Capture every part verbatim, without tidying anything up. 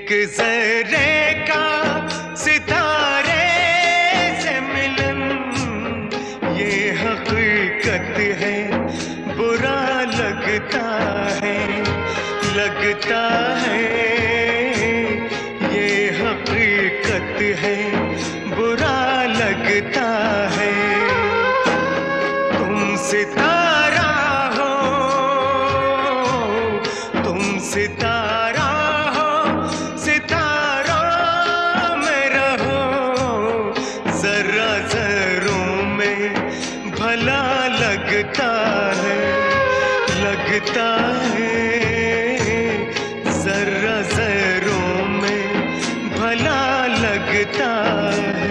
एक जर्रे का सितारे से मिलन, ये हकीकत है, बुरा लगता है, लगता है। ये हकीकत है, बुरा लगता है। तुम सितारा हो, तुम सितारा हो, सितारों में रहो, जरा जरों में भला लगता है, लगता है। जरा जरों में भला लगता है।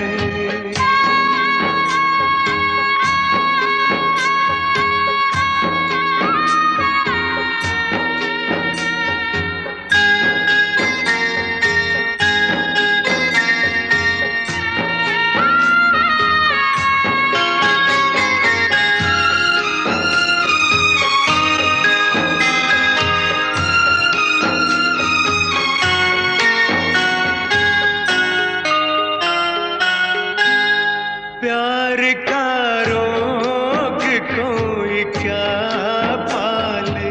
प्यार का रोग कोई क्या पाले,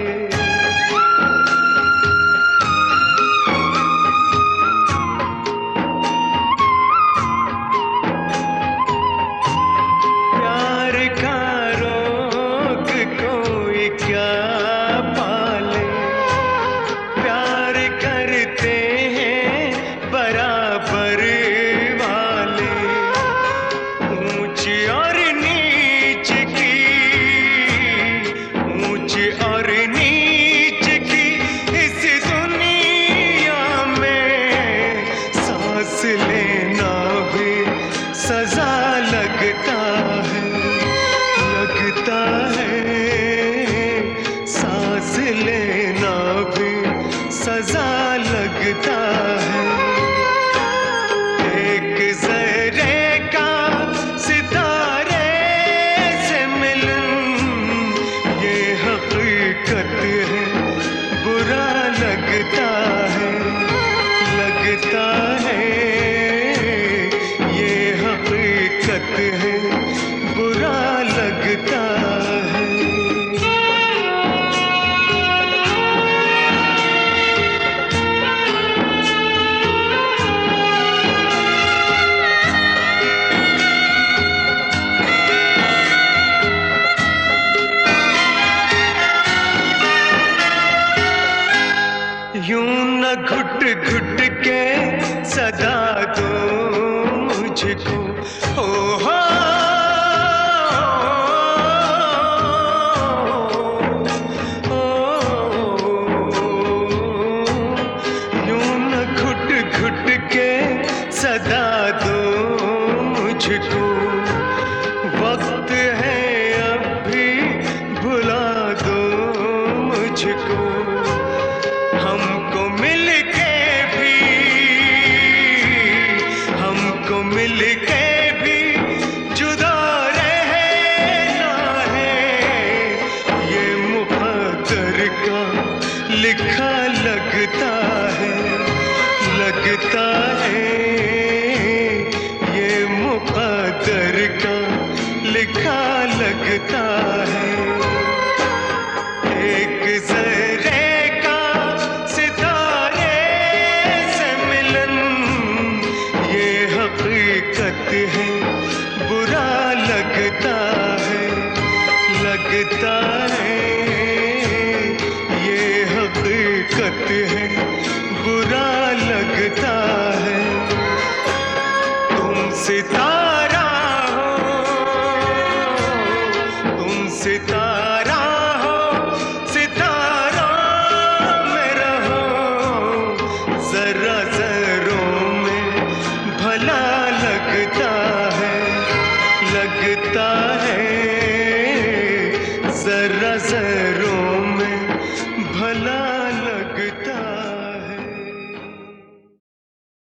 प्यार का रोग कोई क्या पाले। प्यार करते हैं बराबर वाले, ऊंच और नीच की, ऊंच और नीच की इस दुनिया में सांस लेना भी सजा लगता है, लगता है। सांस लेना भी सजा लगता है। एक जर्रे का सितारे से मिलन, ये हकीकत है, बुरा लगता है, लगता है। ये हकीकत है, बुरा लगता है। यूं न घुट घुट के सदा दो मुझको, ओ हो, यूं न घुट घुट के सदा दो मुझको। वक्त है अब भी भुला दो मुझको। हमको मिलके भी, हमको मिलके भी जुदा रहना है, ये मुक़द्दर का लिखा लगता है, लगता है। ये मुक़द्दर का लिखा लगता है। एक जर्रे का सितारे से मिलन, ये हकीकत है, बुरा लगता है, लगता है। ये हकीकत है, बुरा लगता है। तुम सितारा हो, तुम सितारा हो, सितारों में रहो, जरा जरों में भला लगता है, लगता है। जरा जरों में भला लगता